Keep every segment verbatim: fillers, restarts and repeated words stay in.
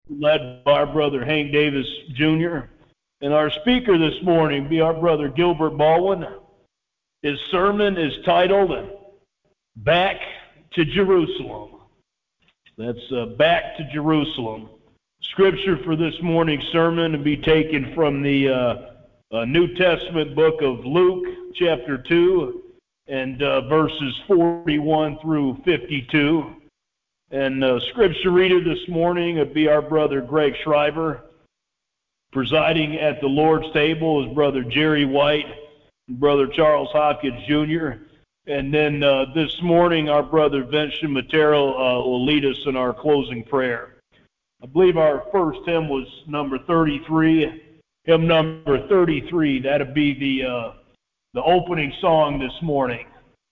led by our brother Hank Davis Junior And our speaker this morning be our brother Gilbert Baldwin. His sermon is titled, Back to Jerusalem. That's uh, Back to Jerusalem. Scripture for this morning's sermon to be taken from the uh, uh, New Testament book of Luke, chapter two, and uh, verses forty-one through fifty-two. And uh, scripture reader this morning would be our brother Greg Shriver. Presiding at the Lord's table is brother Jerry White and brother Charles Hopkins Junior And then uh, this morning our brother Vincent Matero uh, will lead us in our closing prayer. I believe our first hymn was number thirty-three. Hymn number thirty-three, that'd be the uh, the opening song this morning.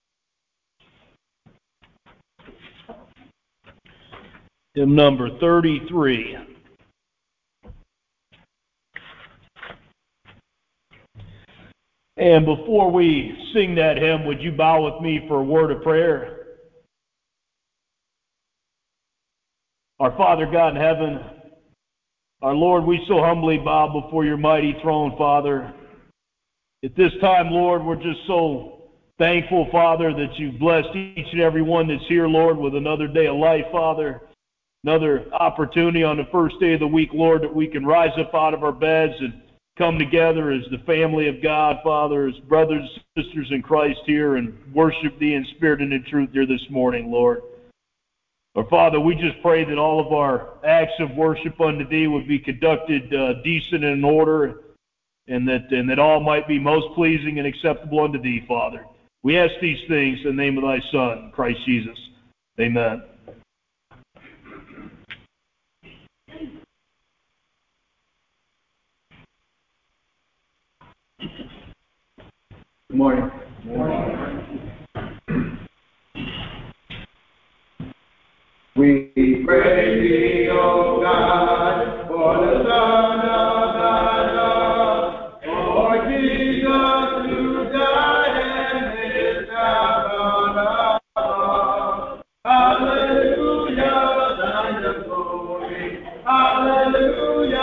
Hymn number thirty-three. And before we sing that hymn, would you bow with me for a word of prayer? Our Father God in heaven, our Lord, we so humbly bow before your mighty throne, Father. At this time, Lord, we're just so thankful, Father, that you've blessed each and every one that's here, Lord, with another day of life, Father. Another opportunity on the first day of the week, Lord, that we can rise up out of our beds and come together as the family of God, Father, as brothers and sisters in Christ here and worship thee in spirit and in truth here this morning, Lord. Our Father, we just pray that all of our acts of worship unto thee would be conducted uh, decent and in order, and that, and that all might be most pleasing and acceptable unto thee, Father. We ask these things in the name of thy Son, Christ Jesus. Amen. Good morning. Good morning. We praise thee, O God, for the Son of thy love, for Jesus who died and is now gone up. Hallelujah, thine the glory. Hallelujah,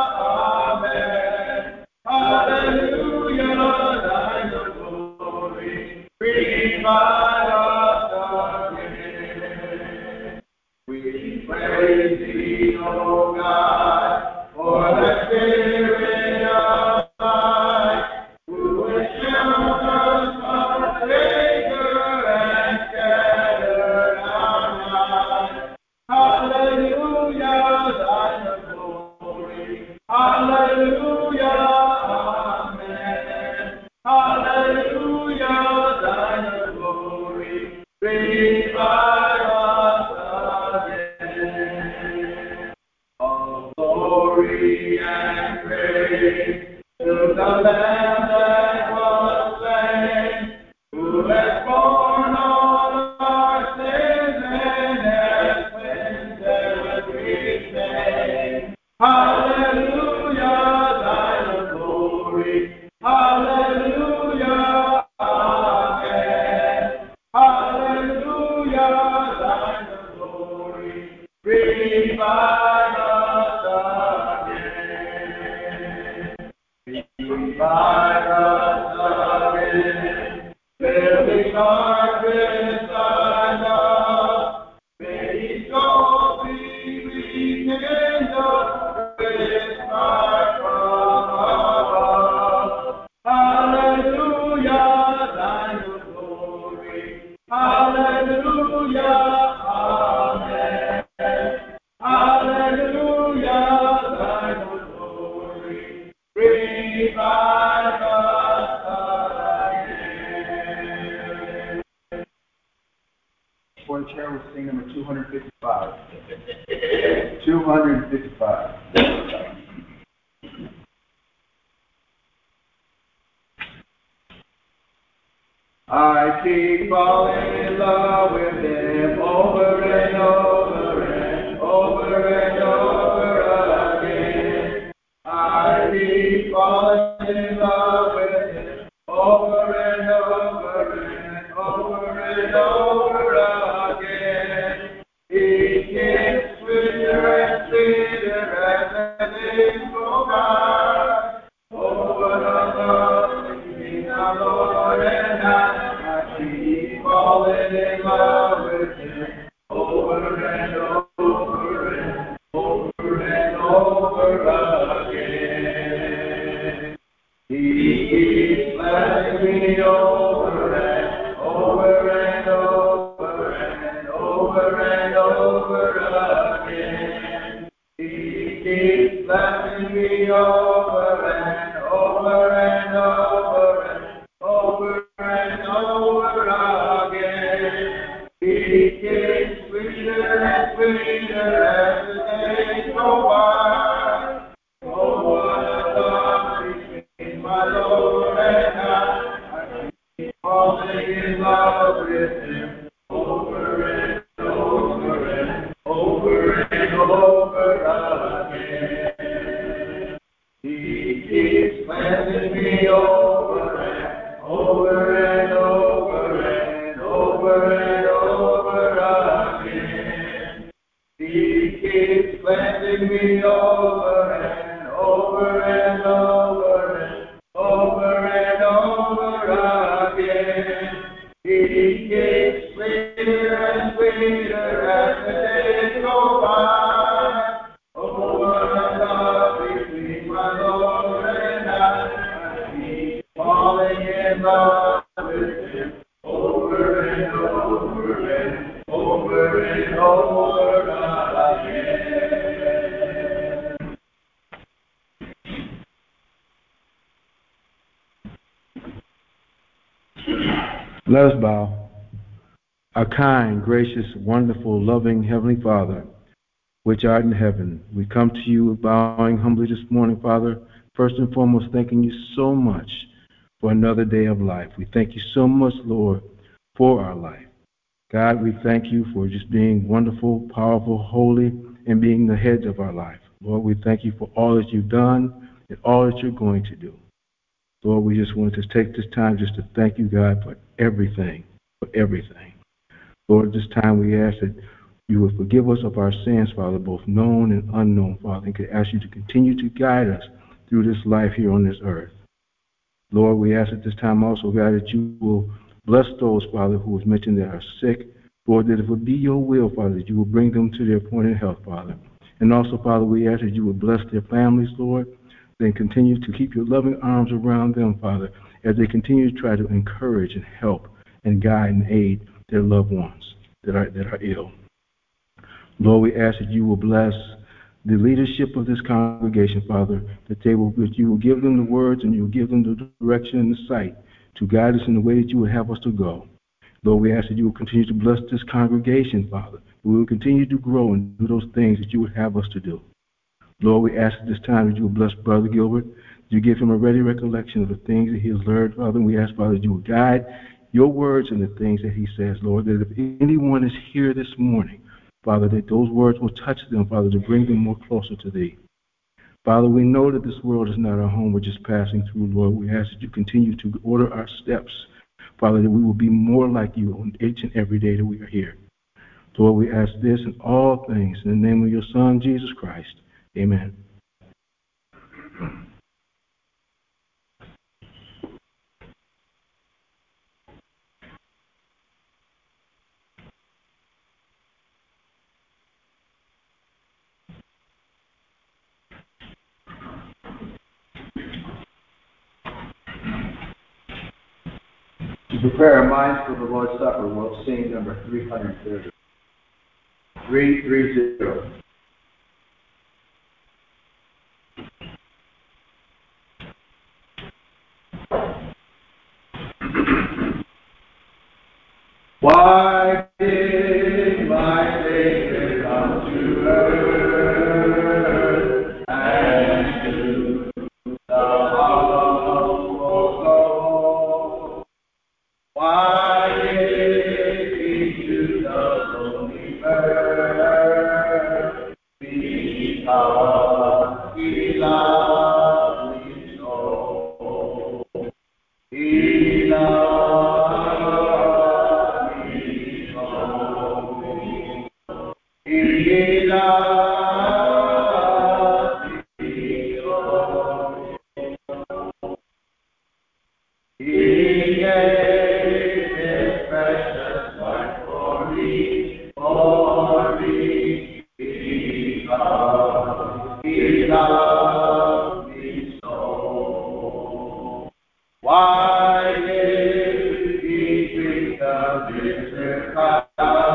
amen. Hallelujah, thine the glory. Revive us again. We praise thee, O God, for the Spirit of life, who has shown us our Savior and scattered our lives. Hallelujah, thine the glory. Hallelujah, amen. Hallelujah, thine the glory. Revive us again. All glory and praise to the Lamb that was slain, who has borne all our sins and has cleansed every stain. Hallelujah, thine the glory. Hallelujah, amen. Hallelujah, thine the glory. Revive us again. Revive us again. Filling our with thy love. May each soul be rekindled with fire from above. Hallelujah, thine the glory. Hallelujah, amen. Hallelujah, thine the glory. Revive us again. For the chair, we'll sing number two hundred fifty-five. two hundred fifty-five. I keep falling in love with him over and over and over and over again. I keep falling in love with him over and over and over and over again. He gets sweeter and sweeter as the days go by. Oh, what a love between our Lord and I. I keep falling in love with Him over and over and over and over again. He keeps blessing me over and over and over and over and over again. He keeps blessing me over and over and over and over and over again. He gets sweeter and sweeter as the days go by. Oh, what a love between my Lord and I. I keep falling in love with Him over and over and over and over again. He keeps cleansing me over and over and over and over and over again. He keeps cleansing me over and over and over and over and over again. He keeps sweeter and sweeter as the days go by. Oh, what a love between my Lord and I. I keep falling in love with Him over and over and over and over again. Let us bow. Our kind, gracious, wonderful, loving Heavenly Father, which art in heaven, we come to you bowing humbly this morning, Father, first and foremost thanking you so much for another day of life. We thank you so much, Lord, for our life. God, we thank you for just being wonderful, powerful, holy, and being the heads of our life. Lord, we thank you for all that you've done and all that you're going to do. Lord, we just want to take this time just to thank you, God, for everything, for everything. Lord, this time we ask that you will forgive us of our sins, Father, both known and unknown, Father, and could ask you to continue to guide us through this life here on this earth. Lord, we ask at this time also, God, that you will bless those, Father, who was mentioned that are sick. Lord, that it would be your will, Father, that you will bring them to their point of health, Father. And also, Father, we ask that you would bless their families, Lord, then continue to keep your loving arms around them, Father, as they continue to try to encourage and help and guide and aid their loved ones that are that are ill. Lord, we ask that you will bless the leadership of this congregation, Father, that they will that you will give them the words and you will give them the direction and the sight to guide us in the way that you would have us to go. Lord, we ask that you will continue to bless this congregation, Father. We will continue to grow and do those things that you would have us to do. Lord, we ask at this time that you will bless Brother Gilbert. You give him a ready recollection of the things that he has learned, Father. And we ask, Father, that you will guide your words and the things that he says, Lord, that if anyone is here this morning, Father, that those words will touch them, Father, to bring them more closer to thee. Father, we know that this world is not our home. We're just passing through, Lord. We ask that you continue to order our steps, Father, that we will be more like you on each and every day that we are here. Lord, we ask this in all things in the name of your Son, Jesus Christ. Amen. To prepare our minds for the Lord's Supper, we'll sing number three hundred thirty. three thirty. Why did my Savior come to earth and to the humble low? Why did he to the lonely earth? Because he loved me so. He loved me so. He loved He loved me so. Why did he drink the bitter cup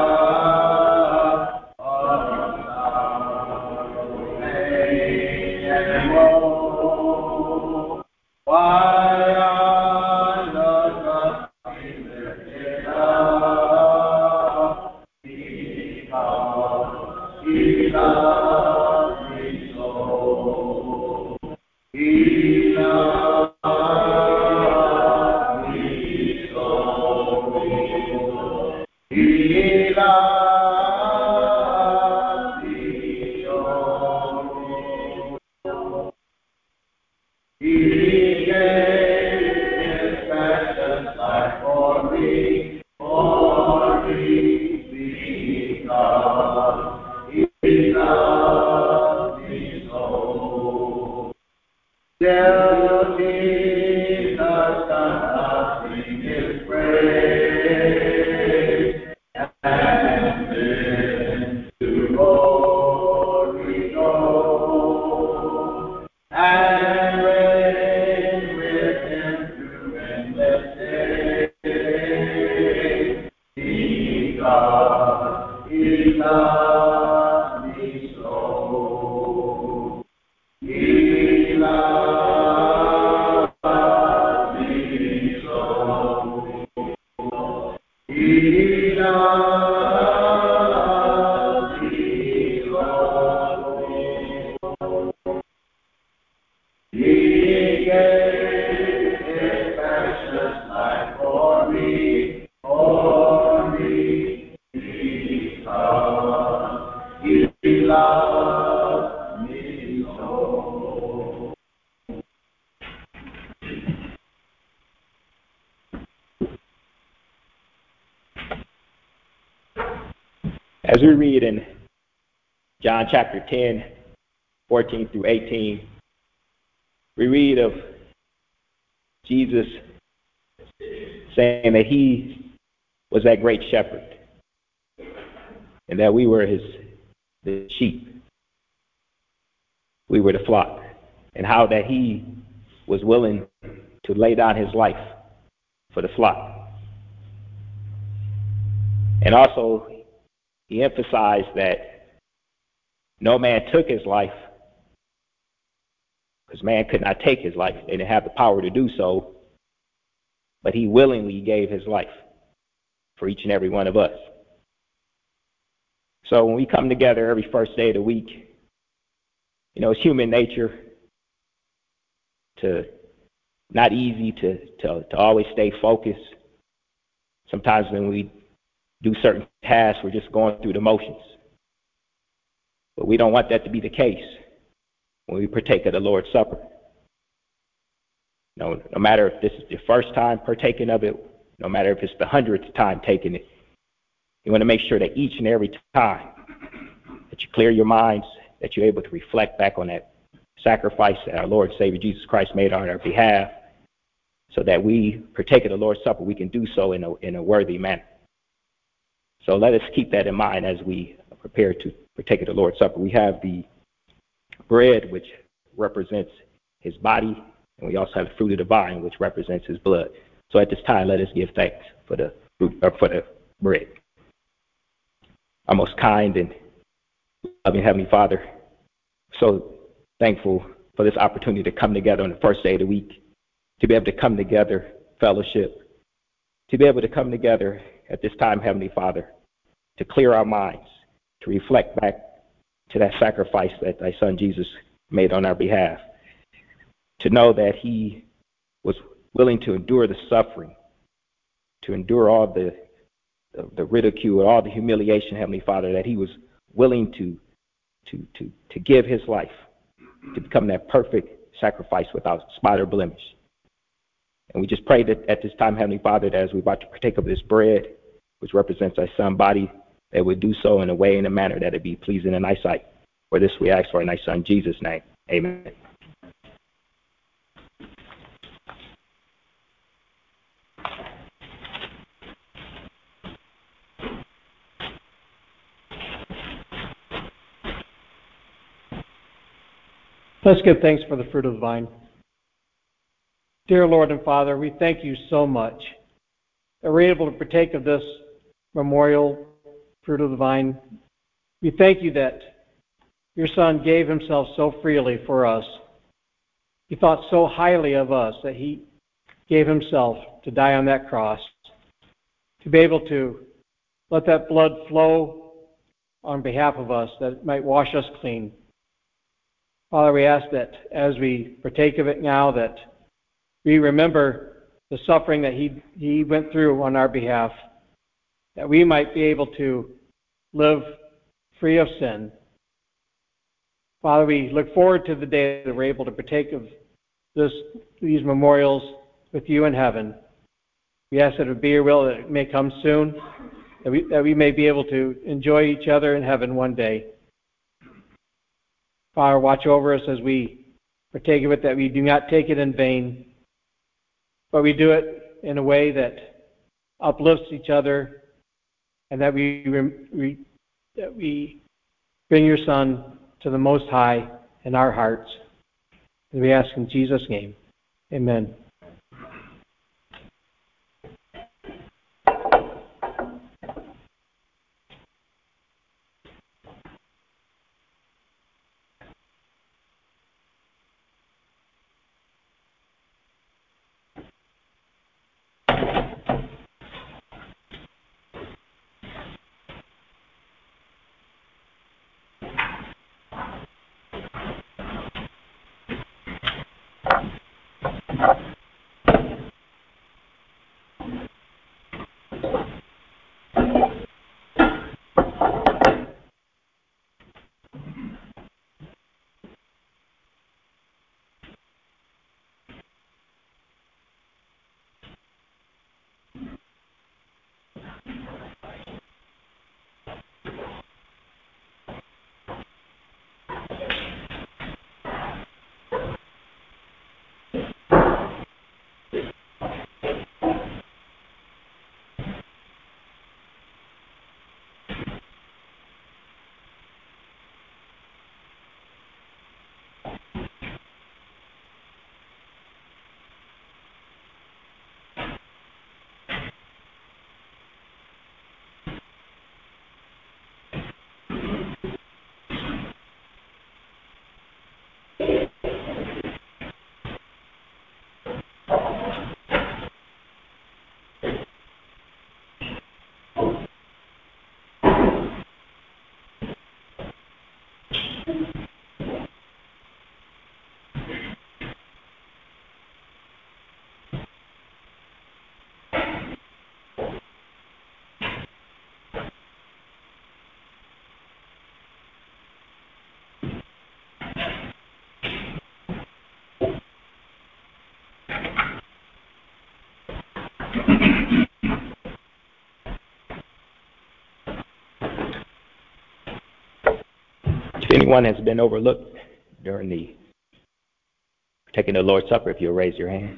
of sorrow, pain, and woe? Why on the cross he lifted up? Because he loved me so. He loved me so. He loved me so. He gave his precious life for me, for me, because he loved me so. Still Jesus does sing his praise, and then to glory go, and reign with him through endless days, because he loved me so. He loved me so. He loved me so. He gave his precious life for me, for me, because he loved me so. As we read in John chapter ten, fourteen through eighteen, we read of Jesus saying that he was that great shepherd and that we were his the sheep. We were the flock, and how that he was willing to lay down his life for the flock. And also, he emphasized that no man took his life, because man could not take his life. They didn't have the power to do so, but he willingly gave his life for each and every one of us. So when we come together every first day of the week, you know, it's human nature to not easy to, to, to always stay focused. Sometimes when we do certain tasks, we're just going through the motions. But we don't want that to be the case when we partake of the Lord's Supper. No, no matter if this is the first time partaking of it, no matter if it's the hundredth time taking it, you want to make sure that each and every time that you clear your minds, that you're able to reflect back on that sacrifice that our Lord and Savior Jesus Christ made on our behalf, so that we partake of the Lord's Supper, we can do so in a, in a worthy manner. So let us keep that in mind as we prepare to partake of the Lord's Supper. We have the bread, which represents his body, and we also have the fruit of the vine, which represents his blood. So at this time, let us give thanks for the fruit, or for the bread. Our most kind and loving Heavenly Father, so thankful for this opportunity to come together on the first day of the week, to be able to come together, fellowship, to be able to come together at this time, Heavenly Father, to clear our minds, to reflect back to that sacrifice that thy Son Jesus made on our behalf, to know that he was willing to endure the suffering, to endure all the, the, the ridicule, all the humiliation, Heavenly Father, that he was willing to, to, to, to give his life, to become that perfect sacrifice without spot or blemish. And we just pray that at this time, Heavenly Father, that as we're about to partake of this bread, which represents thy Son's body, that we do so in a way, in a manner that it be pleasing in thy sight. For this we ask for in thy Son, Jesus' name. Amen. Let's give thanks for the fruit of the vine. Dear Lord and Father, we thank you so much that we're able to partake of this memorial fruit of the vine. We thank you that your Son gave himself so freely for us. He thought so highly of us that he gave himself to die on that cross, to be able to let that blood flow on behalf of us, that it might wash us clean. Father, we ask that as we partake of it now, that we remember the suffering that he, he went through on our behalf, that we might be able to live free of sin. Father, we look forward to the day that we're able to partake of this, these memorials with you in heaven. We ask that it would be your will that it may come soon, that we, that we may be able to enjoy each other in heaven one day. Father, watch over us as we partake of it, that we do not take it in vain, but we do it in a way that uplifts each other, and that we, we, that we bring your Son to the Most High in our hearts. And we ask in Jesus' name, amen. If anyone has been overlooked during the taking the Lord's Supper, if you'll raise your hand.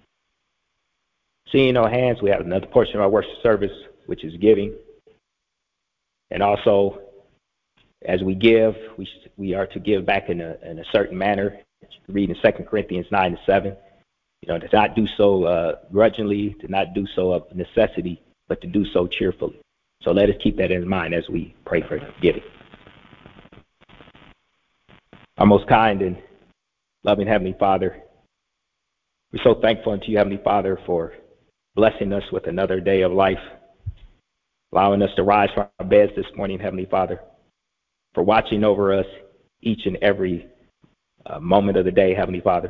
Seeing no hands, we have another portion of our worship service, which is giving. And also, as we give, we we are to give back in a in a certain manner. Read in Second Corinthians nine and seven. You know, to not do so uh, grudgingly, to not do so of necessity, but to do so cheerfully. So let us keep that in mind as we pray for giving. Our most kind and loving Heavenly Father, we're so thankful unto you, Heavenly Father, for blessing us with another day of life, allowing us to rise from our beds this morning, Heavenly Father, for watching over us each and every uh, moment of the day, Heavenly Father.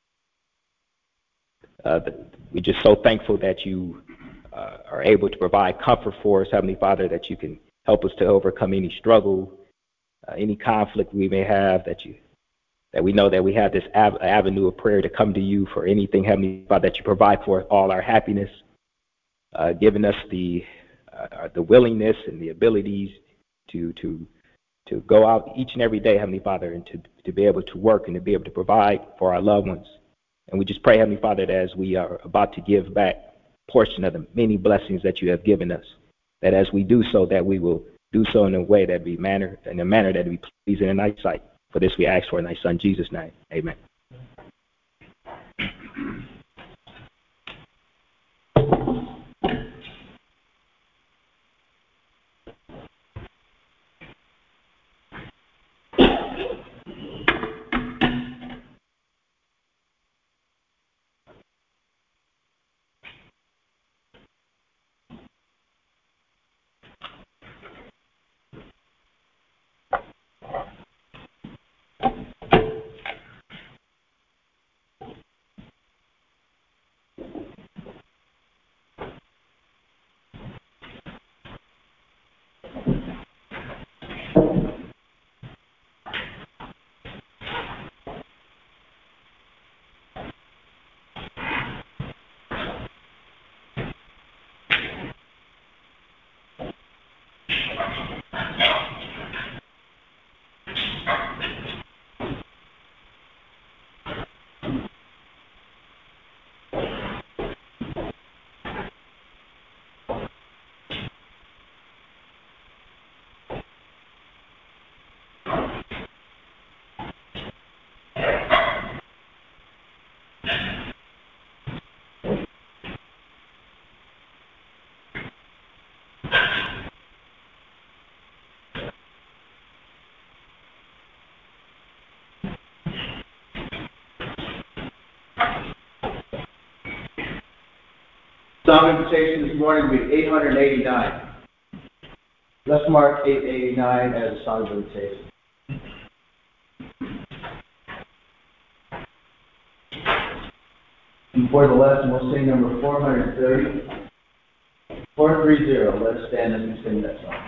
Uh, we're just so thankful that you uh, are able to provide comfort for us, Heavenly Father, that you can help us to overcome any struggle, uh, any conflict we may have, that you that we know that we have this av- avenue of prayer to come to you for anything, Heavenly Father, that you provide for all our happiness, uh, giving us the uh, the willingness and the abilities to to to go out each and every day, Heavenly Father, and to, to be able to work and to be able to provide for our loved ones. And we just pray, Heavenly Father, that as we are about to give back a portion of the many blessings that you have given us, that as we do so, that we will do so in a way that be manner in a manner that be pleasing in thy sight. For this we ask for in thy Son, Jesus' name. Amen. Psalm invitation this morning will be eight hundred eighty-nine. Let's mark eight eighty-nine as a psalm invitation. And for the lesson, we'll sing number four hundred thirty. four thirty. Let us stand as we sing that song.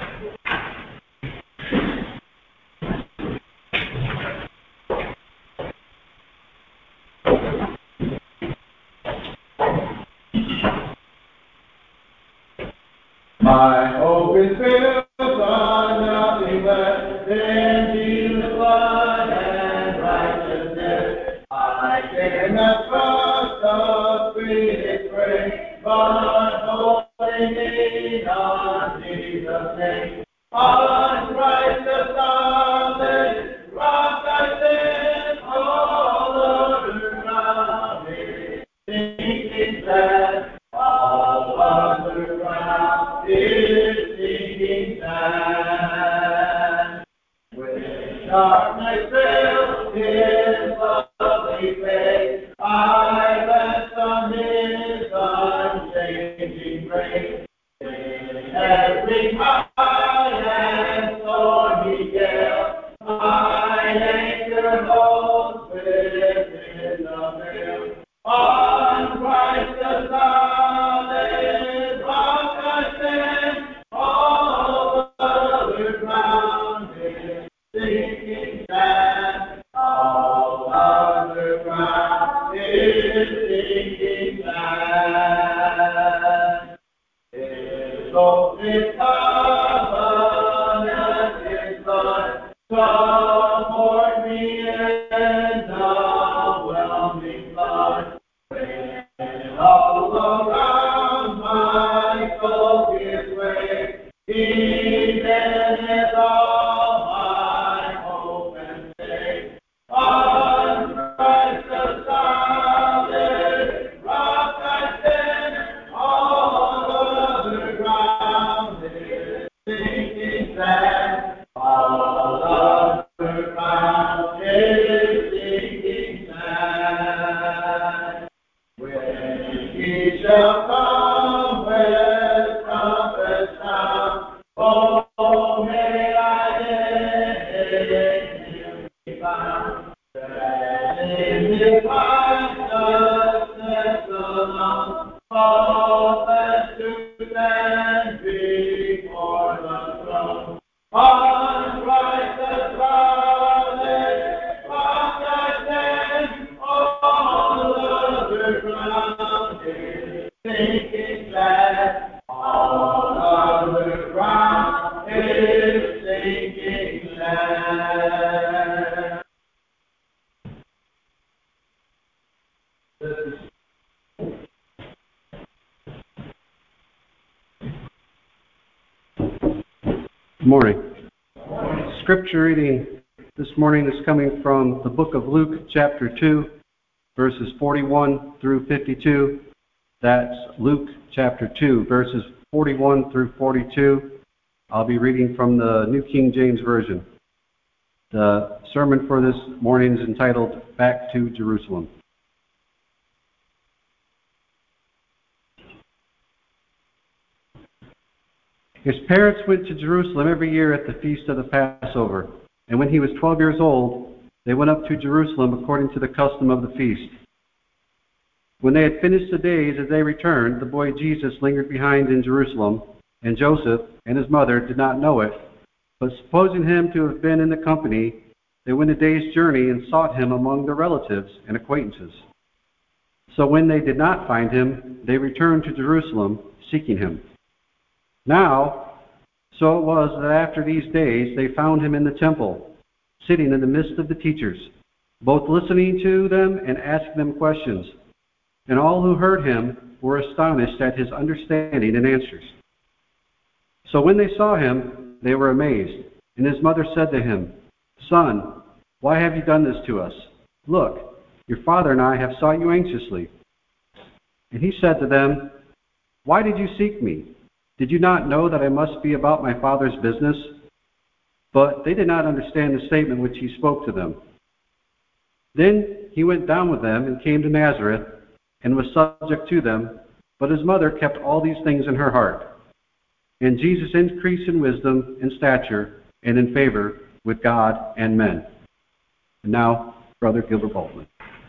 My hope is built on nothing less than Jesus' blood and righteousness. I cannot trust the sweetest grace, but wholly lean on Jesus' name. On Christ the solid rock I stand, all other ground is sinking sand, all other ground is sinking sand. When darkness fills his lovely face, I rest on his unchanging grace. In every high and stormy gale, my anchor holds within the veil. On Christ the solid rock I stand, all other ground is sinking sand, all other ground is sinking sand. His hope is covenant, his blood support me in the whelming flood. When all around my soul gives way, he then is all my hope and faith. On Christ the solid rock I stand, all other ground is sinking sand, all other ground is sinking sand. When he shall come with trumpet sound, oh, may I in him be found. That in his righteousness alone, all flesh to stand before the throne. On Christ the solid rock I stand, all other ground is sinking sand, all other ground is sinking sand. Good morning. Scripture reading This morning is coming from the book of Luke, chapter two, verses forty-one through fifty-two. That's Luke, chapter two, verses forty-one through forty-two. I'll be reading from the New King James Version. The sermon for this morning is entitled, Back to Jerusalem. His parents went to Jerusalem every year at the feast of the Passover. And when he was twelve years old, they went up to Jerusalem according to the custom of the feast. When they had finished the days as they returned, the boy Jesus lingered behind in Jerusalem, and Joseph and his mother did not know it. But supposing him to have been in the company, they went a day's journey and sought him among their relatives and acquaintances. So when they did not find him, they returned to Jerusalem, seeking him. Now, so it was that after these days they found him in the temple, sitting in the midst of the teachers, both listening to them and asking them questions. And all who heard him were astonished at his understanding and answers. So when they saw him, they were amazed. And his mother said to him, "Son, why have you done this to us? Look, your father and I have sought you anxiously." And he said to them, "Why did you seek me? Did you not know that I must be about my Father's business?" But they did not understand the statement which he spoke to them. Then he went down with them and came to Nazareth and was subject to them, but his mother kept all these things in her heart. And Jesus increased in wisdom and stature and in favor with God and men. And now, Brother Gilbert Baldwin.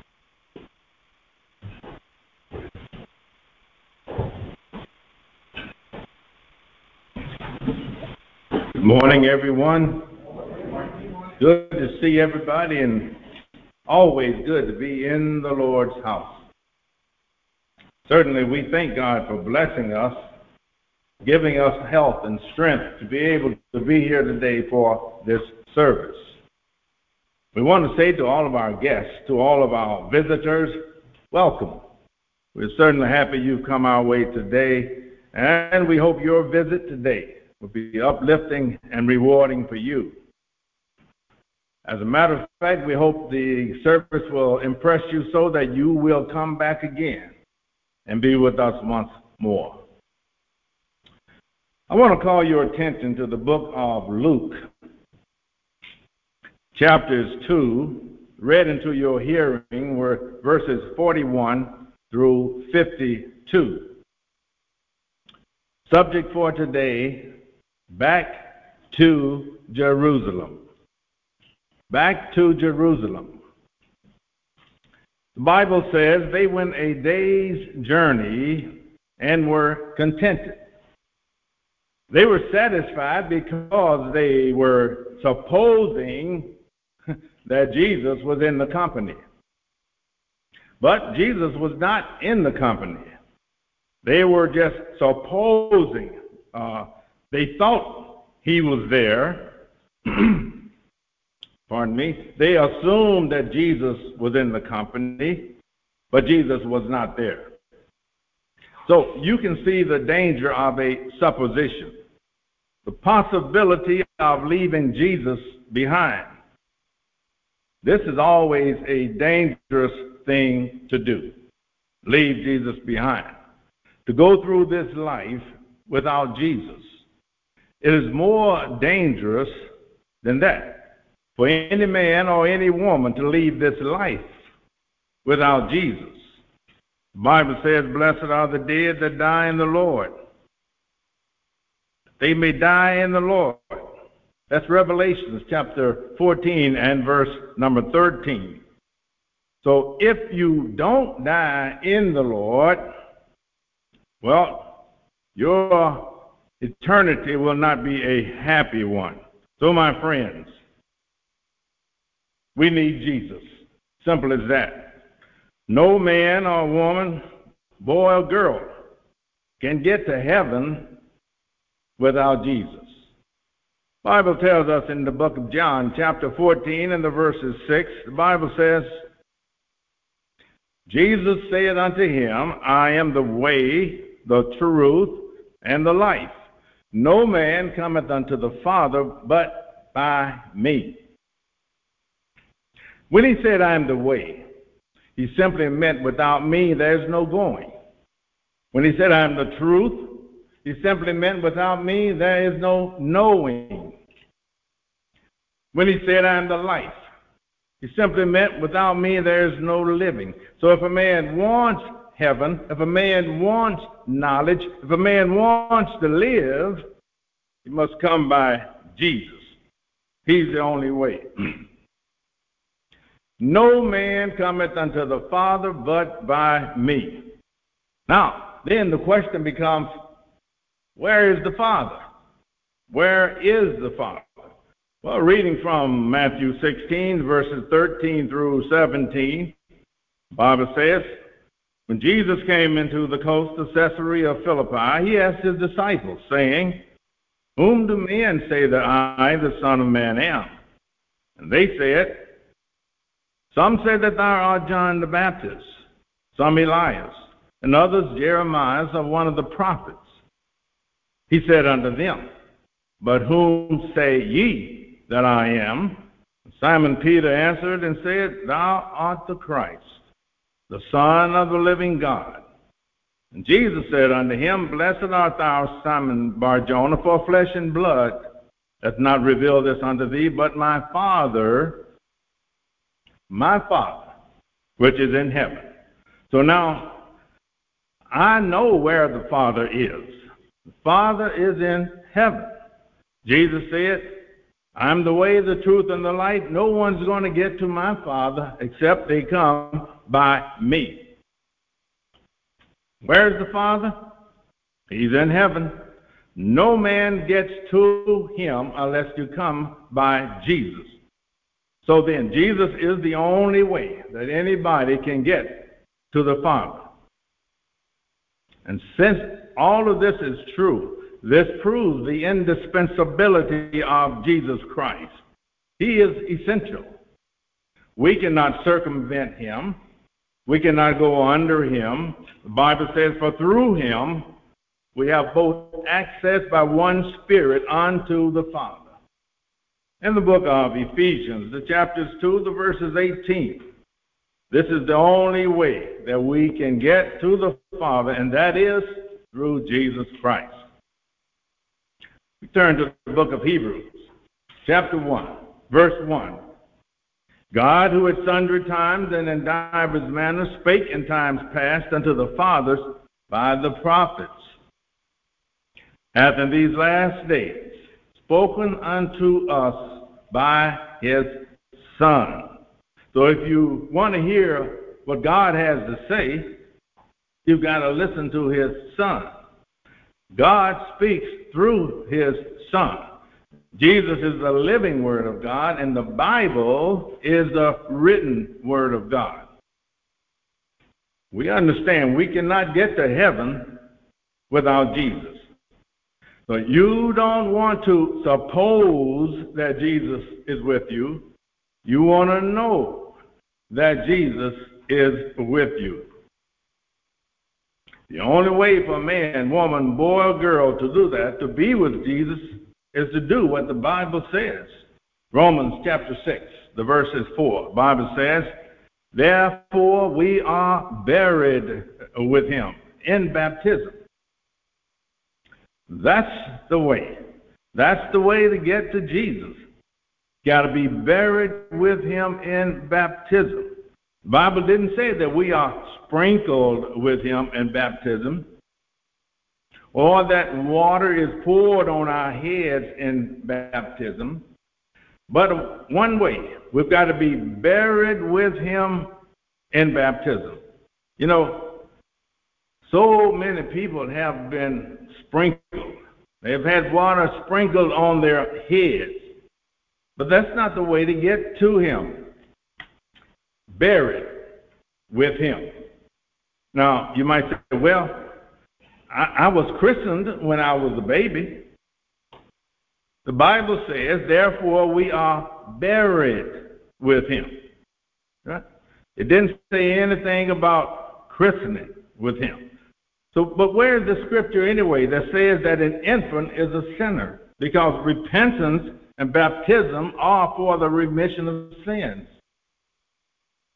Good morning, everyone. Good to see everybody, and always good to be in the Lord's house. Certainly, we thank God for blessing us, giving us health and strength to be able to be here today for this service. We want to say to all of our guests, to all of our visitors, welcome. We're certainly happy you've come our way today, and we hope your visit today will be uplifting and rewarding for you. As a matter of fact, we hope the service will impress you so that you will come back again and be with us once more. I want to call your attention to the book of Luke, chapters two, read into your hearing were verses forty-one through fifty-two. Subject for today, back to Jerusalem. Back to Jerusalem. The Bible says they went a day's journey and were contented. They were satisfied because they were supposing that Jesus was in the company. But Jesus was not in the company. They were just supposing. Uh, they thought he was there. Pardon me. They assumed that Jesus was in the company, but Jesus was not there. So you can see the danger of a supposition, the possibility of leaving Jesus behind. This is always a dangerous thing to do, leave Jesus behind. To go through this life without Jesus. It is more dangerous than that for any man or any woman to leave this life without Jesus. The Bible says, "Blessed are the dead that die in the Lord. They may die in the Lord." That's Revelation chapter fourteen and verse number thirteen. So if you don't die in the Lord, well, your eternity will not be a happy one. So my friends, we need Jesus. Simple as that. No man or woman, boy or girl, can get to heaven without Jesus. The Bible tells us in the book of John, chapter fourteen, and the verses six, the Bible says, Jesus said unto him, I am the way, the truth, and the life. No man cometh unto the Father but by me. When he said, I am the way, he simply meant without me, there's no going. When he said, I am the truth, he simply meant without me, there is no knowing. When he said, I am the life, he simply meant without me, there is no living. So if a man wants heaven, if a man wants knowledge, if a man wants to live, he must come by Jesus. He's the only way. No man cometh unto the Father but by me. Now, then the question becomes, where is the Father? Where is the Father? Well, reading from Matthew sixteen, verses thirteen through seventeen, the Bible says, when Jesus came into the coast of Caesarea Philippi, he asked his disciples, saying, whom do men say that I, the Son of Man, am? And they said, some say that thou art John the Baptist, some Elias, and others Jeremiah or one of the prophets. He said unto them, but whom say ye that I am? Simon Peter answered and said, thou art the Christ, the Son of the living God. And Jesus said unto him, blessed art thou, Simon Bar-Jonah, for flesh and blood hath not revealed this unto thee, but my Father, my Father, which is in heaven. So now, I know where the Father is. The Father is in heaven. Jesus said, I'm the way, the truth, and the light. No one's going to get to my Father except they come by me. Where's the Father? He's in heaven. No man gets to him unless you come by Jesus. So then, Jesus is the only way that anybody can get to the Father. And since all of this is true, this proves the indispensability of Jesus Christ. He is essential. We cannot circumvent him. We cannot go under him. The Bible says, for through him we have both access by one Spirit unto the Father. In the book of Ephesians, the chapters two, the verses eighteen, this is the only way that we can get to the Father, and that is through Jesus Christ. We turn to the book of Hebrews, chapter one, verse one. God, who at sundry times and in divers manners spake in times past unto the fathers by the prophets, hath in these last days spoken unto us by his Son. So if you want to hear what God has to say, you've got to listen to his Son. God speaks through his Son. Jesus is the living Word of God, and the Bible is the written Word of God. We understand we cannot get to heaven without Jesus. So you don't want to suppose that Jesus is with you. You want to know that Jesus is with you. The only way for a man, woman, boy, or girl to do that, to be with Jesus, is to do what the Bible says. Romans chapter six, the verse is four. The Bible says, therefore we are buried with him in baptism. That's the way. That's the way to get to Jesus. Got to be buried with him in baptism. The Bible didn't say that we are sprinkled with him in baptism, or that water is poured on our heads in baptism. But one way, we've got to be buried with him in baptism. You know, so many people have been sprinkled. They've had water sprinkled on their heads. But that's not the way to get to him. Buried with him. Now, you might say, well, I, I was christened when I was a baby. The Bible says, therefore we are buried with him. Right? It didn't say anything about christening with him. So, but where is the scripture anyway that says that an infant is a sinner? Because repentance and baptism are for the remission of sins.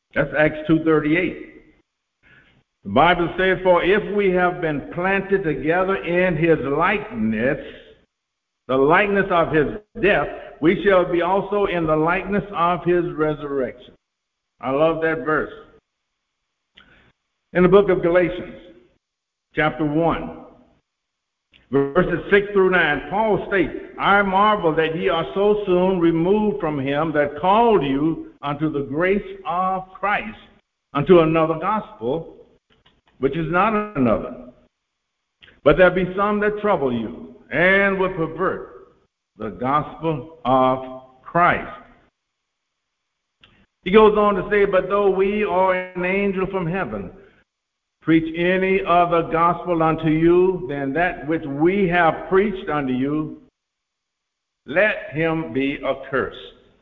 That's Acts two thirty-eight. The Bible says, for if we have been planted together in his likeness, the likeness of his death, we shall be also in the likeness of his resurrection. I love that verse. In the book of Galatians, chapter one, verses six through nine, Paul states, I marvel that ye are so soon removed from him that called you unto the grace of Christ, unto another gospel, which is not another. But there be some that trouble you, and will pervert the gospel of Christ. He goes on to say, but though we or an angel from heaven preach any other gospel unto you than that which we have preached unto you, let him be accursed.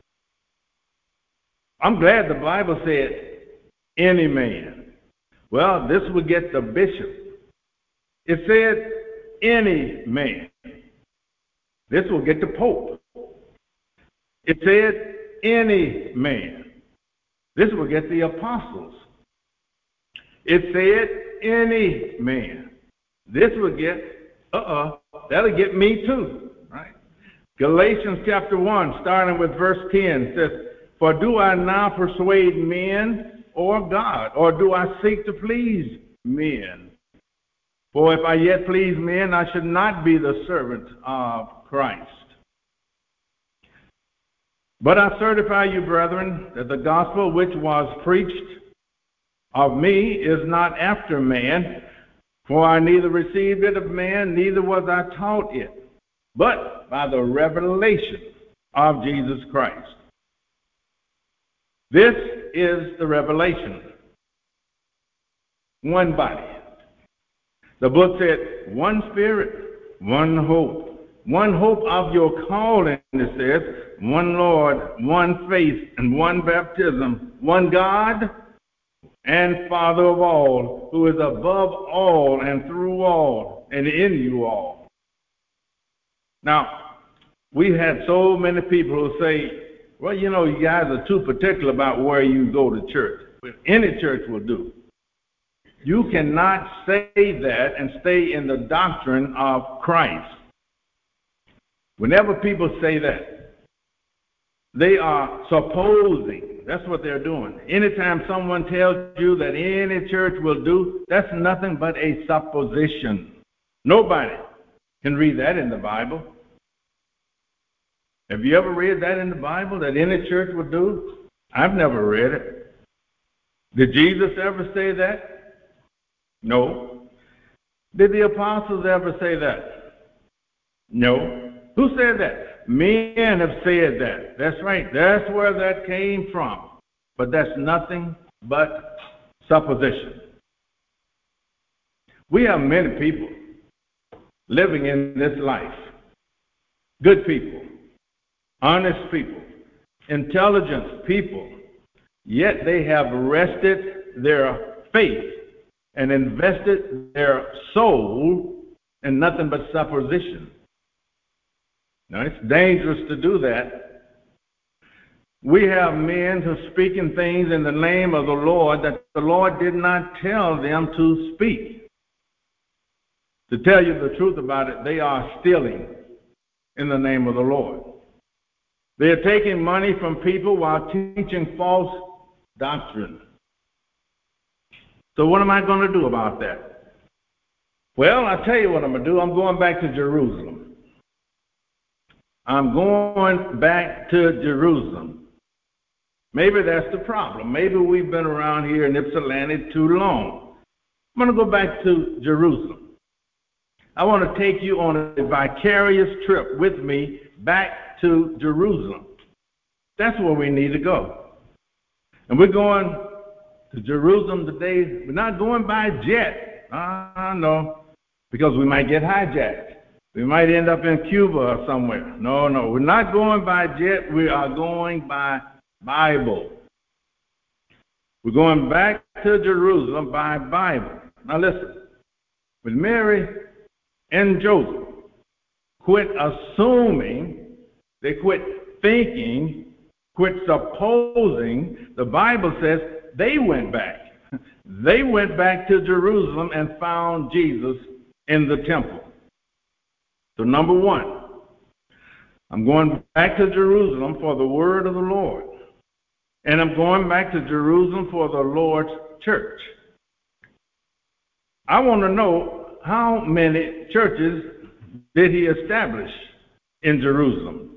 I'm glad the Bible said any man. Well, this would get the bishop. It said any man. This will get the Pope. It said any man. This will get the apostles. It said any man. This will get, uh-uh, that'll get me too, right? Galatians chapter one, starting with verse ten, says, for do I now persuade men or God, or do I seek to please men? For if I yet please men, I should not be the servant of Christ. But I certify you, brethren, that the gospel which was preached of me is not after man, for I neither received it of man, neither was I taught it, but by the revelation of Jesus Christ. This is the revelation. One body. The book said, one spirit, one hope. One hope of your calling, it says, one Lord, one faith, and one baptism, one God and Father of all, who is above all and through all and in you all. Now, we've had so many people who say, well, you know, you guys are too particular about where you go to church. But any church will do. You cannot say that and stay in the doctrine of Christ. Whenever people say that, they are supposing. That's what they're doing. Anytime someone tells you that any church will do, that's nothing but a supposition. Nobody can read that in the Bible. Have you ever read that in the Bible, that any church would do? I've never read it. Did Jesus ever say that? No. Did the apostles ever say that? No. Who said that? Men have said that. That's right. That's where that came from. But that's nothing but supposition. We have many people living in this life. Good people. Honest people, intelligent people, yet they have rested their faith and invested their soul in nothing but supposition. Now, it's dangerous to do that. We have men who are speaking things in the name of the Lord that the Lord did not tell them to speak. To tell you the truth about it, they are stealing in the name of the Lord. They are taking money from people while teaching false doctrine. So what am I going to do about that? Well, I'll tell you what I'm going to do. I'm going back to Jerusalem. I'm going back to Jerusalem. Maybe that's the problem. Maybe we've been around here in Ypsilanti too long. I'm going to go back to Jerusalem. I want to take you on a vicarious trip with me back to Jerusalem. That's where we need to go. And we're going to Jerusalem today. We're not going by jet. Uh, no, because we might get hijacked. We might end up in Cuba or somewhere. No, no, we're not going by jet. We are going by Bible. We're going back to Jerusalem by Bible. Now listen, when Mary and Joseph quit assuming, they quit thinking, quit supposing, the Bible says they went back. They went back to Jerusalem and found Jesus in the temple. So number one, I'm going back to Jerusalem for the word of the Lord. And I'm going back to Jerusalem for the Lord's church. I want to know how many churches did he establish in Jerusalem.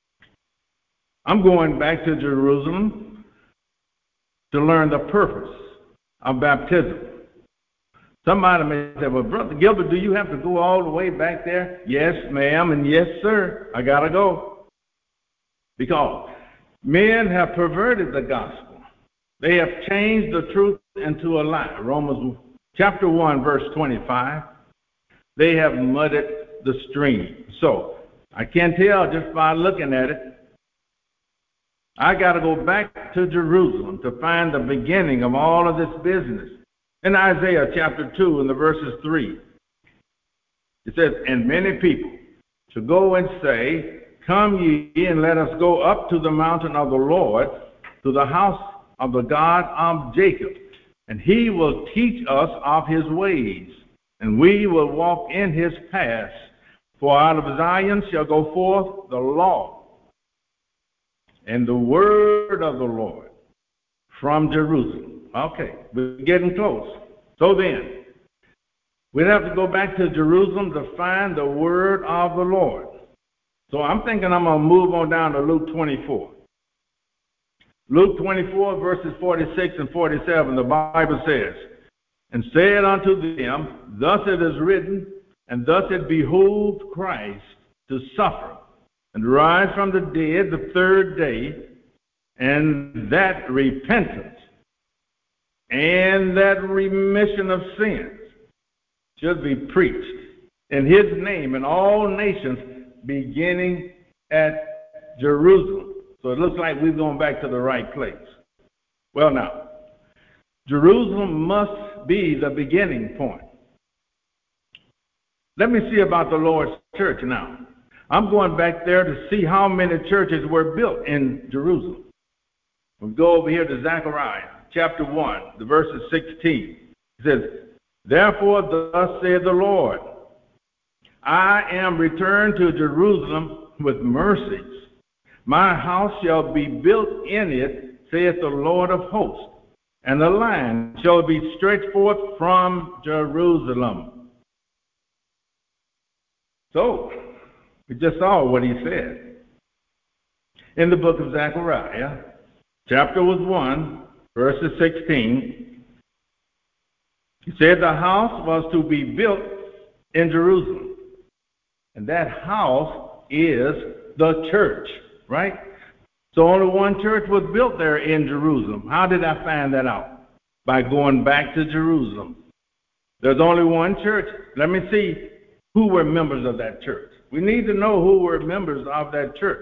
I'm going back to Jerusalem to learn the purpose of baptism. Somebody may say, well, Brother Gilbert, do you have to go all the way back there? Yes, ma'am, and yes, sir, I got to go. Because men have perverted the gospel. They have changed the truth into a lie. Romans chapter one, verse twenty-five. They have muddied the stream. So I can tell just by looking at it. I got to go back to Jerusalem to find the beginning of all of this business. In Isaiah chapter two, in the verses three, it says, and many people shall go and say, come ye and let us go up to the mountain of the Lord, to the house of the God of Jacob, and he will teach us of his ways, and we will walk in his paths. For out of Zion shall go forth the law and the word of the Lord from Jerusalem. Okay, we're getting close. So then, we'd have to go back to Jerusalem to find the word of the Lord. So I'm thinking I'm going to move on down to Luke twenty-four. Luke twenty-four, verses forty-six and forty-seven, the Bible says, and said unto them, thus it is written, and thus it behooved Christ to suffer, and rise from the dead the third day, and that repentance and that remission of sins should be preached in his name in all nations, beginning at Jerusalem. So it looks like we're going back to the right place. Well, now, Jerusalem must be the beginning point. Let me see about the Lord's church now. I'm going back there to see how many churches were built in Jerusalem. We'll go over here to Zechariah chapter one, the verses sixteen. It says, therefore thus saith the Lord, I am returned to Jerusalem with mercies. My house shall be built in it, saith the Lord of hosts, and the line shall be stretched forth from Jerusalem. So, we just saw what he said. In the book of Zechariah, chapter was one, verses sixteen, he said the house was to be built in Jerusalem. And that house is the church, right? So only one church was built there in Jerusalem. How did I find that out? By going back to Jerusalem. There's only one church. Let me see who were members of that church. We need to know who were members of that church.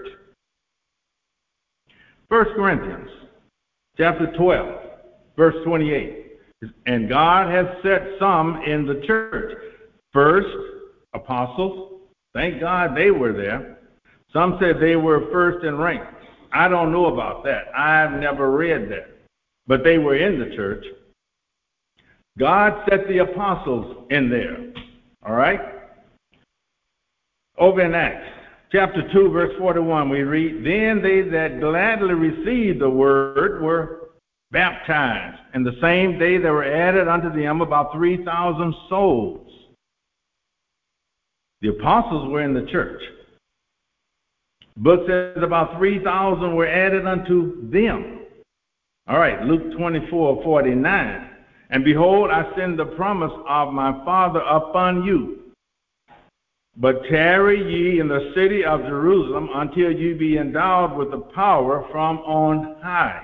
First Corinthians chapter twelve, verse twenty-eight. And God has set some in the church. First, apostles. Thank God they were there. Some said they were first in rank. I don't know about that. I've never read that. But they were in the church. God set the apostles in there. All right? Over in Acts chapter two, verse forty-one, we read, then they that gladly received the word were baptized. And the same day there were added unto them about three thousand souls. The apostles were in the church. The book says about three thousand were added unto them. All right, Luke twenty-four, forty-nine. And behold, I send the promise of my Father upon you. But tarry ye in the city of Jerusalem until you be endowed with the power from on high.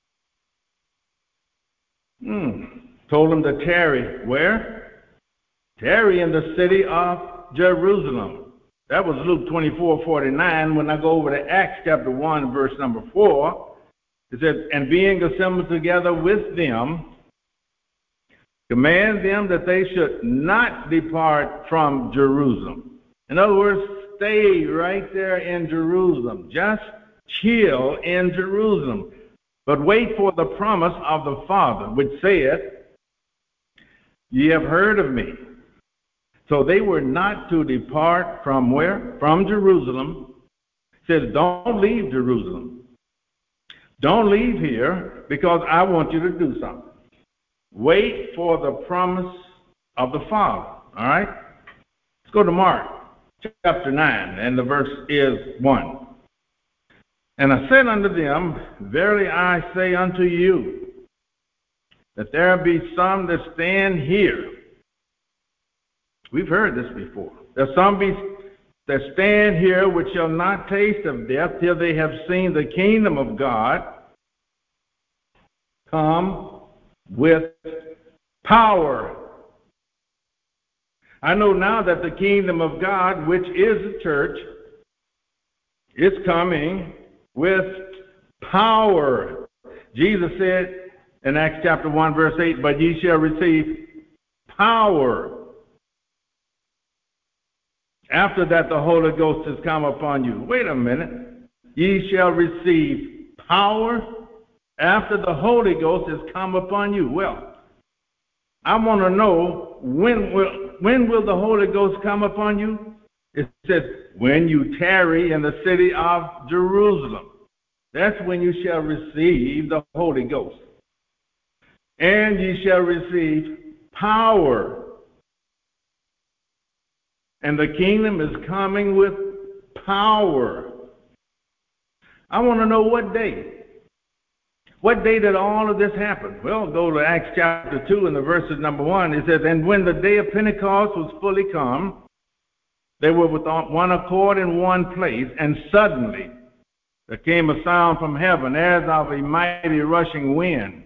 Hmm. Told them to tarry where? Tarry in the city of Jerusalem. That was Luke twenty-four, forty-nine. When I go over to Acts chapter one, verse number four, it says, and being assembled together with them, command them that they should not depart from Jerusalem. In other words, stay right there in Jerusalem. Just chill in Jerusalem. but wait for the promise of the Father, which saith, Ye have heard of me. So they were not to depart from where? From Jerusalem. It says, don't leave Jerusalem. Don't leave here, because I want you to do something. Wait for the promise of the Father. All right? Let's go to Mark chapter nine, and the verse is one. And I said unto them, Verily I say unto you, that there be some that stand here. We've heard this before. There some be that stand here which shall not taste of death till they have seen the kingdom of God come with power. I know now that the kingdom of God, which is the church, is coming with power. Jesus said in Acts chapter one, verse eight, But ye shall receive power. After that, the Holy Ghost has come upon you. Wait a minute. Ye shall receive power after the Holy Ghost has come upon you. Well, I want to know, when will, when will the Holy Ghost come upon you? It says, when you tarry in the city of Jerusalem. That's when you shall receive the Holy Ghost. And ye shall receive power. And the kingdom is coming with power. I want to know what day. What day did all of this happen? Well, go to Acts chapter two and the verses number one. It says, And when the day of Pentecost was fully come, they were with one accord in one place, and suddenly there came a sound from heaven as of a mighty rushing wind.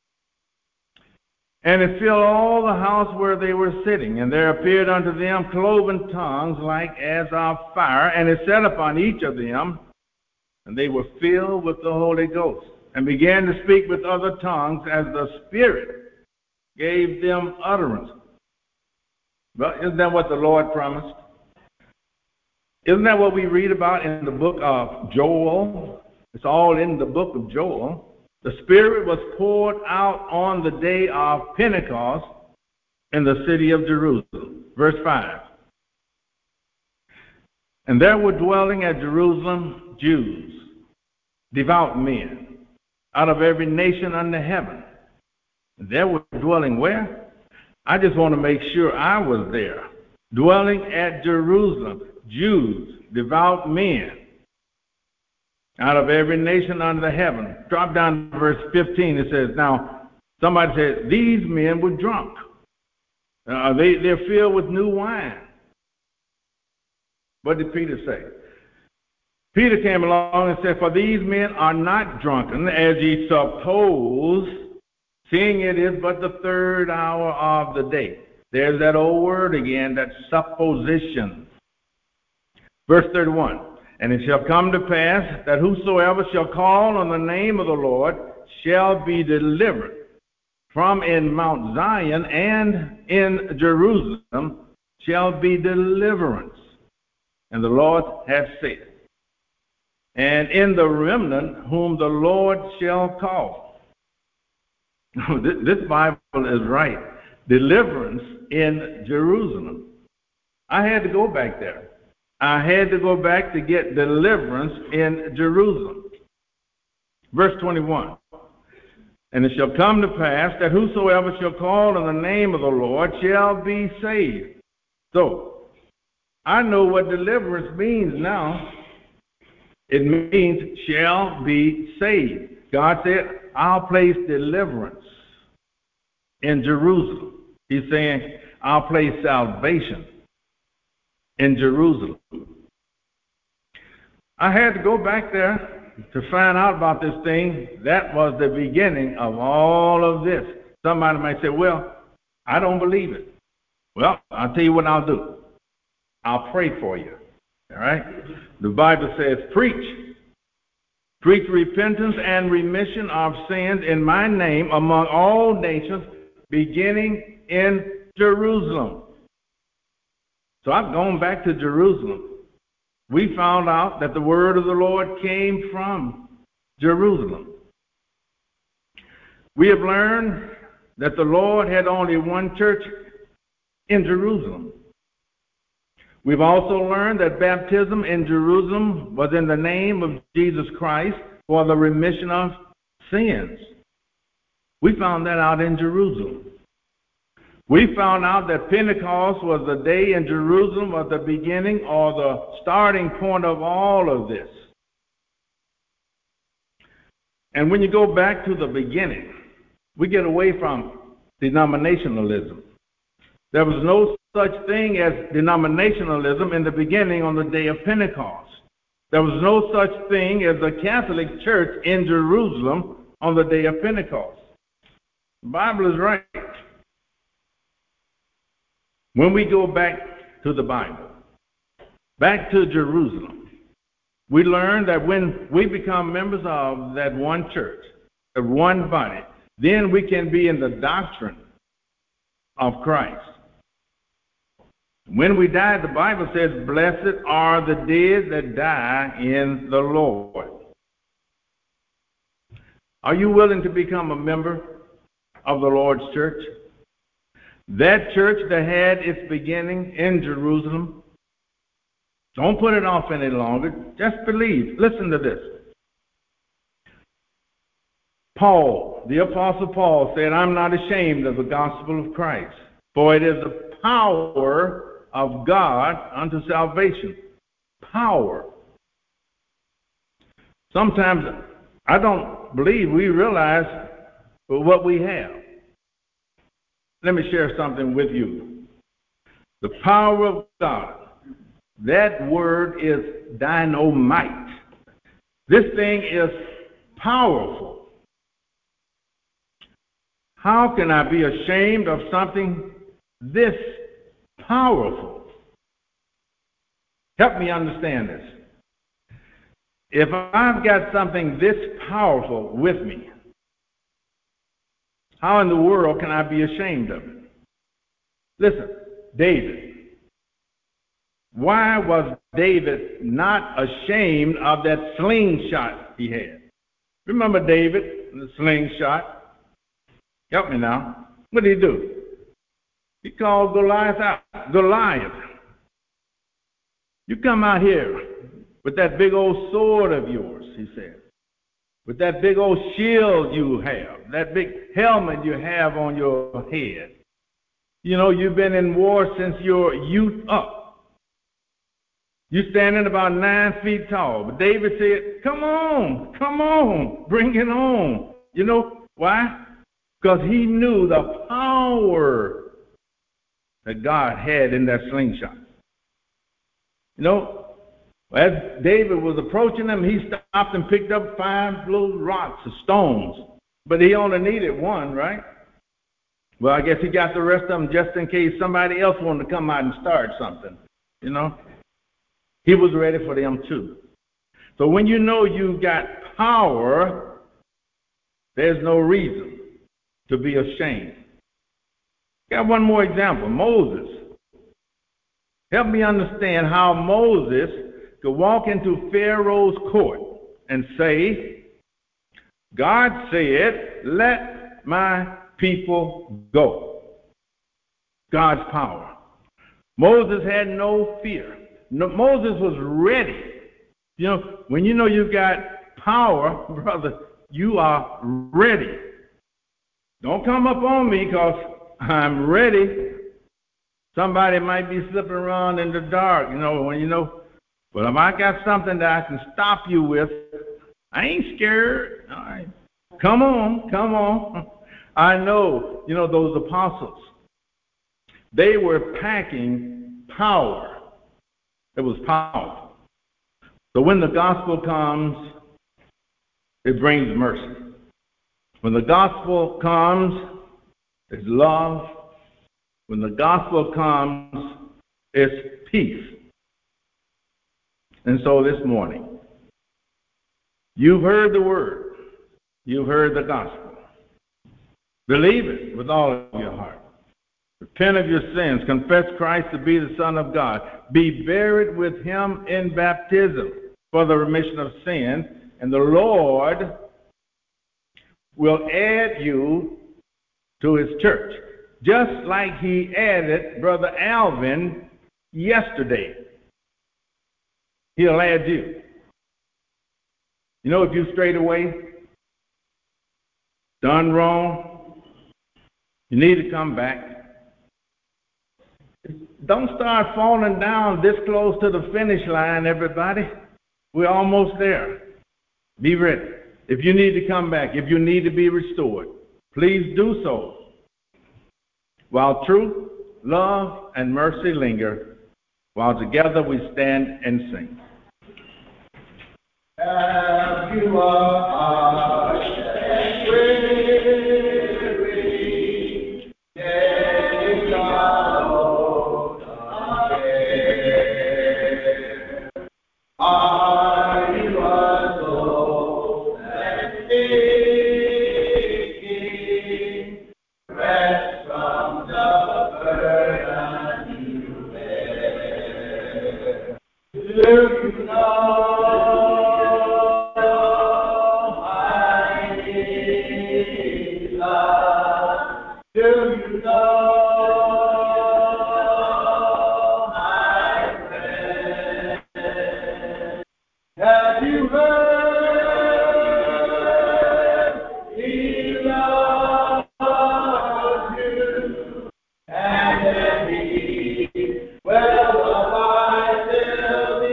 And it filled all the house where they were sitting, and there appeared unto them cloven tongues like as of fire, and it sat upon each of them, and they were filled with the Holy Ghost, and began to speak with other tongues as the Spirit gave them utterance. Well, isn't that what the Lord promised? Isn't that what we read about in the book of Joel? It's all in the book of Joel. The Spirit was poured out on the day of Pentecost in the city of Jerusalem. Verse five. And there were dwelling at Jerusalem Jews, devout men, out of every nation under heaven. And there were dwelling where? I just want to make sure I was there. Dwelling at Jerusalem, Jews, devout men, out of every nation under heaven. Drop down to verse fifteen. It says, now, somebody said, these men were drunk. Uh, they, they're filled with new wine. What did Peter say? Peter came along and said, For these men are not drunken, as ye suppose, seeing it is but the third hour of the day. There's that old word again, that supposition. Verse thirty-one. And it shall come to pass that whosoever shall call on the name of the Lord shall be delivered. From in Mount Zion and in Jerusalem shall be deliverance. And the Lord hath said. And in the remnant whom the Lord shall call. This Bible is right. Deliverance in Jerusalem. I had to go back there. I had to go back to get deliverance in Jerusalem. Verse twenty-one. And it shall come to pass that whosoever shall call on the name of the Lord shall be saved. So, I know what deliverance means now. It means shall be saved. God said, I'll place deliverance in Jerusalem. He's saying, I'll place salvation in Jerusalem. I had to go back there to find out about this thing. That was the beginning of all of this. Somebody might say, well, I don't believe it. Well, I'll tell you what I'll do. I'll pray for you. All right? The Bible says, preach. Preach repentance and remission of sins in my name among all nations, beginning in Jerusalem. So I've gone back to Jerusalem. We found out that the word of the Lord came from Jerusalem. We have learned that the Lord had only one church in Jerusalem. We've also learned that baptism in Jerusalem was in the name of Jesus Christ for the remission of sins. We found that out in Jerusalem. We found out that Pentecost was the day in Jerusalem of the beginning or the starting point of all of this. And when you go back to the beginning, we get away from denominationalism. There was no such thing as denominationalism in the beginning on the day of Pentecost. There was no such thing as a Catholic Church in Jerusalem on the day of Pentecost. The Bible is right. When we go back to the Bible, back to Jerusalem, we learn that when we become members of that one church, of one body, then we can be in the doctrine of Christ. When we die, the Bible says, blessed are the dead that die in the Lord. Are you willing to become a member of the Lord's church? That church that had its beginning in Jerusalem. Don't put it off any longer. Just believe. Listen to this. Paul, the Apostle Paul, said, I'm not ashamed of the gospel of Christ, for it is the power of God unto salvation. Power. Sometimes I don't believe we realize what we have. Let me share something with you. The power of God. That word is dynamite. This thing is powerful. How can I be ashamed of something this powerful? Help me understand this. If I've got something this powerful with me, how in the world can I be ashamed of it? Listen, David. Why was David not ashamed of that slingshot he had? Remember David, the slingshot? Help me now. What did he do? He called Goliath out. Goliath, you come out here with that big old sword of yours, he said. With that big old shield you have, that big helmet you have on your head. You know, you've been in war since your youth up. You're standing about nine feet tall. But David said, come on, come on, bring it on. You know why? Because he knew the power that God had in that slingshot. You know, as David was approaching him, he stopped and picked up five little rocks or stones. But he only needed one, right? Well, I guess he got the rest of them just in case somebody else wanted to come out and start something, you know. He was ready for them too. So when you know you got power, there's no reason to be ashamed. Got one more example, Moses. Help me understand how Moses could walk into Pharaoh's court and say, God said, let my people go. God's power. Moses had no fear. No, Moses was ready. You know, when you know you've got power, brother, you are ready. Don't come up on me because I'm ready. Somebody might be slipping around in the dark, you know, when you know, but if I got something that I can stop you with, I ain't scared. All right. Come on, come on. I know, you know, those apostles, they were packing power. It was powerful. So when the gospel comes, it brings mercy. When the gospel comes, it's love. When the gospel comes, it's peace. And so this morning, you've heard the word. You've heard the gospel. Believe it with all of your heart. Repent of your sins. Confess Christ to be the Son of God. Be buried with him in baptism for the remission of sin. And the Lord will add you to his church, just like he added Brother Alvin yesterday. He'll add you. You know, if you strayed away, done wrong, you need to come back. Don't start falling down this close to the finish line, everybody. We're almost there. Be ready. If you need to come back, if you need to be restored, please do so. While truth, love, and mercy linger, while together we stand and sing. Have you a heart that's weary? Take a load of care. Are you a soul that's seeking rest from the burden you bear? Do you know? Do you know, my friend? Have you heard he loves you, and that he will abide till the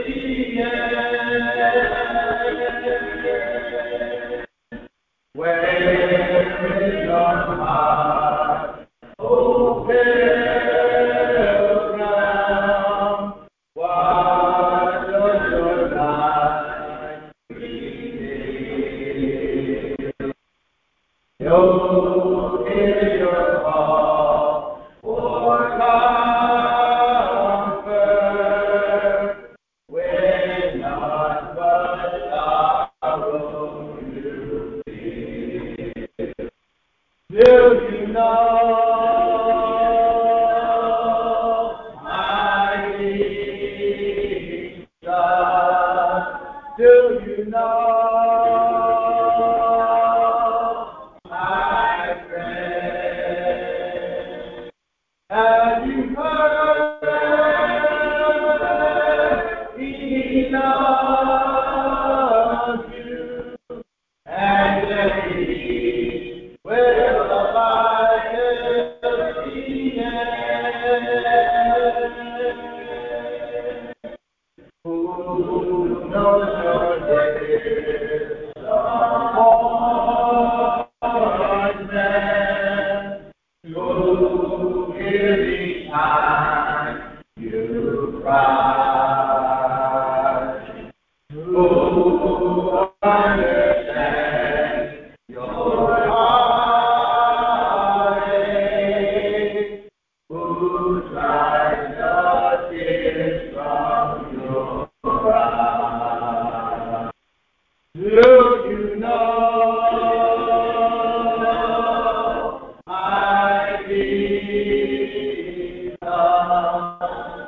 end? Where is your heart? Oh, pilgrim, what does your life reveal? You hear your call for comfort, when none but sorrow you feel. Do you know? Do you know, my friend? Have you heard he loves you, and that he will abide till the end? Who knows your days are born men, who hear each time you cry, who understand your heartache, who dries the tears from your eyes. Do you know, my Jesus?